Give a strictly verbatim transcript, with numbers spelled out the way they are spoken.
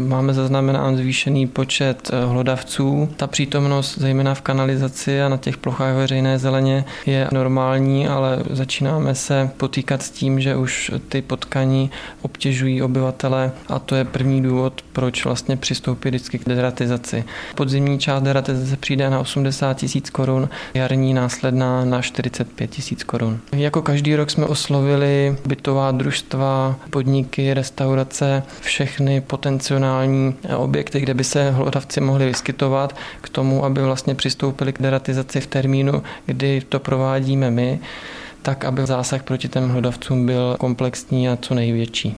máme zaznamenán zvýšený počet hlodavců. Ta přítomnost zejména v kanalizaci a na těch plochách veřejné zeleně je normální, ale začínáme se potýkat s tím, že už ty potkaní obtěžují obyvatele a to je první důvod, proč vlastně přistoupit vždycky k deratizaci. Podzimní část deratizace přijde na osmdesát tisíc korun, jarní následná na čtyřicet pět tisíc korun. Jako každý rok jsme oslovili bytová družstva, podniky, restaurace, všechny potenciální objekty, kde by se hlodavci mohli vyskytovat k tomu, aby vlastně přistoupili k deratizaci v termínu, kdy to provádíme my, tak aby zásah proti těm hlodavcům byl komplexní a co největší.